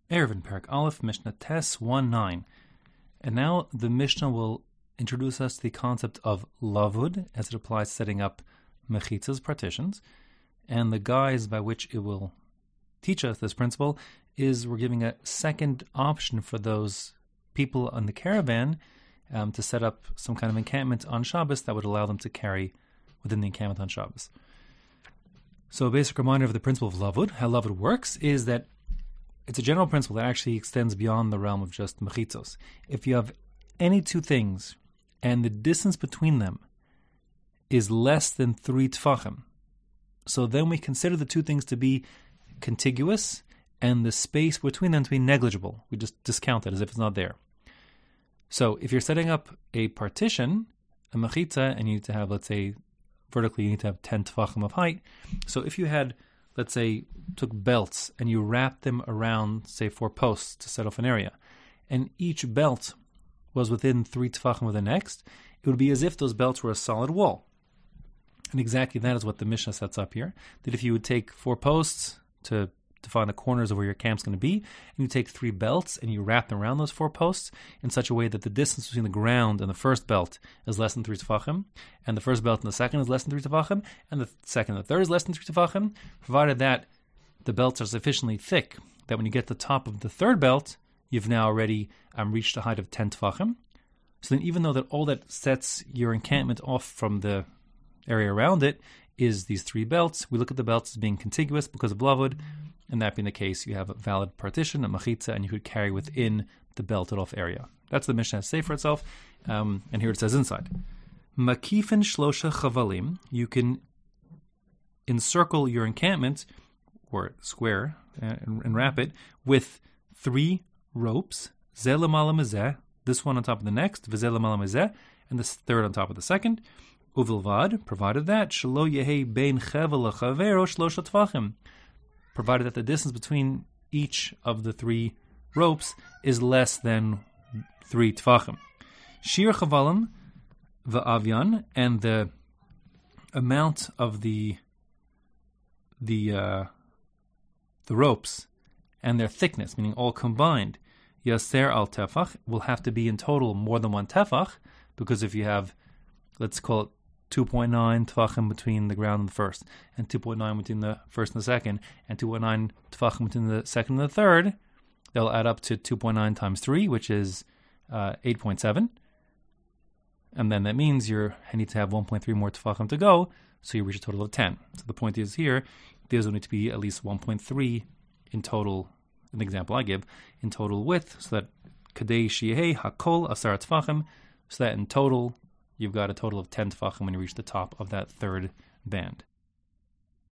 Eruvin, Parak Aleph, Mishnah Tes 1-9. And now the Mishnah will introduce us to the concept of lavud as it applies to setting up mechitzas, partitions. And the guise by which it will teach us this principle is we're giving a second option for those people on the caravan to set up some kind of encampment on Shabbos that would allow them to carry within the encampment on Shabbos. So a basic reminder of the principle of lavud, how lavud works, is that it's a general principle that actually extends beyond the realm of just mechitzos. If you have any two things and the distance between them is less than 3 tefachim, so then we consider the two things to be contiguous and the space between them to be negligible. We just discount it as if it's not there. So if you're setting up a partition, a mechitza, and you need to have, let's say, vertically you need to have 10 tefachim of height. So if you had, let's say, took belts and you wrapped them around, say, 4 posts to set off an area, and each belt was within 3 tefachim of the next, it would be as if those belts were a solid wall. And exactly that is what the Mishnah sets up here, that if you would take 4 posts to define the corners of where your camp's going to be, and you take 3 belts and you wrap them around those 4 posts in such a way that the distance between the ground and the first belt is less than 3 tefachim, and the first belt and the second is less than 3 tefachim, and the second and the third is less than 3 tefachim, provided that the belts are sufficiently thick that when you get to the top of the third belt, you've now already reached a height of 10 tefachim. So then even though that all that sets your encampment off from the area around it is these 3 belts, we look at the belts as being contiguous because of lavud, and that being the case, you have a valid partition, a mechitza, and you could carry within the belted off area. That's the Mishnah has to say for itself, and here it says inside. Makifin shlosha chavalim, you can encircle your encampment, or square, and wrap it, with 3 ropes, zeh lamala mezeh, this one on top of the next, v'zeh lamala mezeh, and this third on top of the second, uvilvad, provided that, shelo yehei bein chevel lechavero shlosha tefachim, provided that the distance between each of the 3 ropes is less than 3 tefachim. Shir chavalim v'avyan, and the amount of the ropes and their thickness, meaning all combined, yaser al tefach, will have to be in total more than 1 tefach, because if you have, let's call it 2.9 tefachim between the ground and the first, and 2.9 between the first and the second, and 2.9 tefachim between the second and the third, they'll add up to 2.9 times 3, which is 8.7. And then that means you need to have 1.3 more tefachim to go, so you reach a total of 10. So the point is here, there's going to be at least 1.3 in total, in the example I give, in total width, so that kadei shiyehei hakol asar tefachim, so that in total, you've got a total of 10 tefachim when you reach the top of that third band.